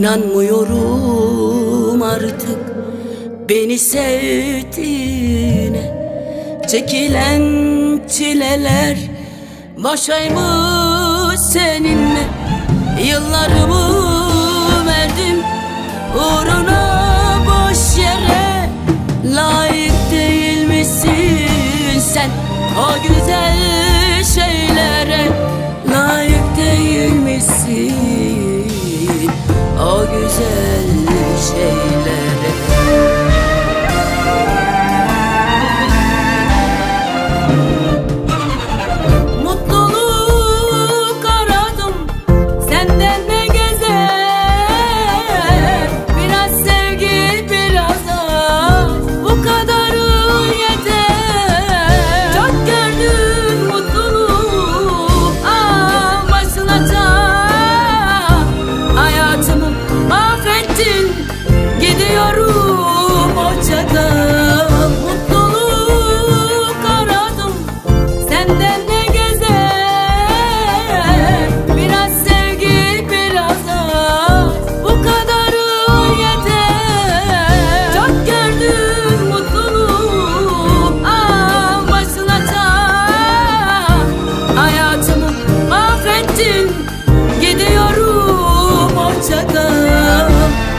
İnanmıyorum artık beni sevdiğine. Çekilen çileler başaymış seninle. Yıllarımı verdim uğruna boş yere. Layık değil misin sen o güzel şeylere? Layık değil misin o güzel şeylere? Mutluluk aradım senden ne gezer. Biraz sevgi biraz aşk, bu kadarı yeter. Çok gördüm mutluluğu anlaşılacak. Hayatımı mahvettin, gidiyorum hoşça kal. Mutluluk aradım senden ne gezer. Biraz sevgi biraz aşk, bu kadarı yeter. Çok gördüm mutluluğu anlaşılacak. Hayatımı mahvettin, gidiyorum hoşça kal.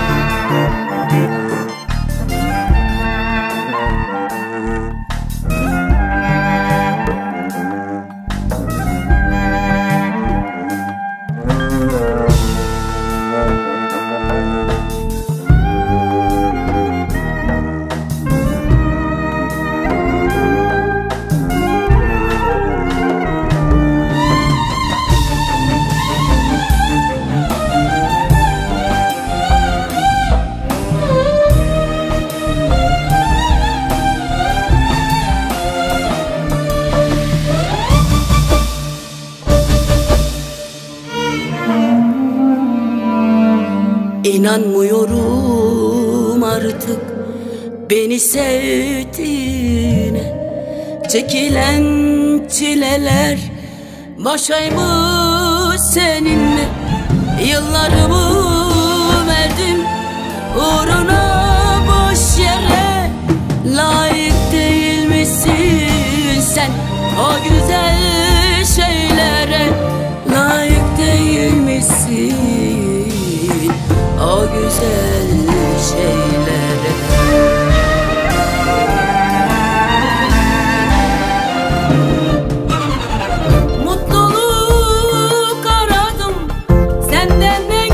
İnanmıyorum artık beni sevdiğine. Çekilen çileler başaymış seninle. Yıllarımı verdim uğruna boş yere. Layık değil misin sen o güzel şeylere? Layık değil misin o güzel şeylere? Mutluluk aradım senden ne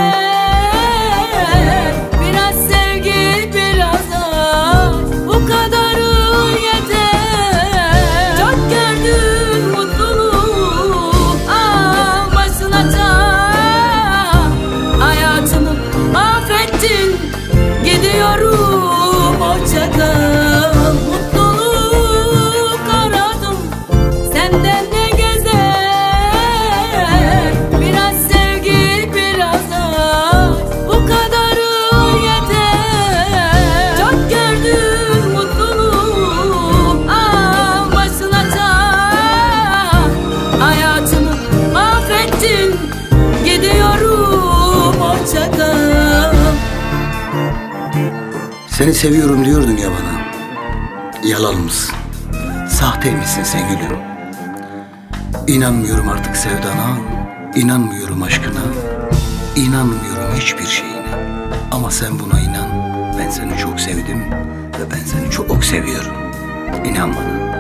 gezer. Biraz sevgi biraz aşk, bu kadarı yeter. Çok gördüm mutluluğu anlaşılacak. Hayatımı mahvettin, gidiyorum hoşça kal. Mutluluk aradım senden ne gezer. Biraz sevgi biraz aşk, bu kadarı yeter. Çok gördüm mutluluğu anlaşılacak. Hayatımı mahvettin, gidiyorum hoşça kal. Seni seviyorum diyordun ya bana. Yalan mısın? Sahte misin sen gülüm? İnanmıyorum artık sevdana, inanmıyorum aşkına, inanmıyorum hiçbir şeyine. Ama sen buna inan. Ben seni çok sevdim ve ben seni çok seviyorum. İnan bana.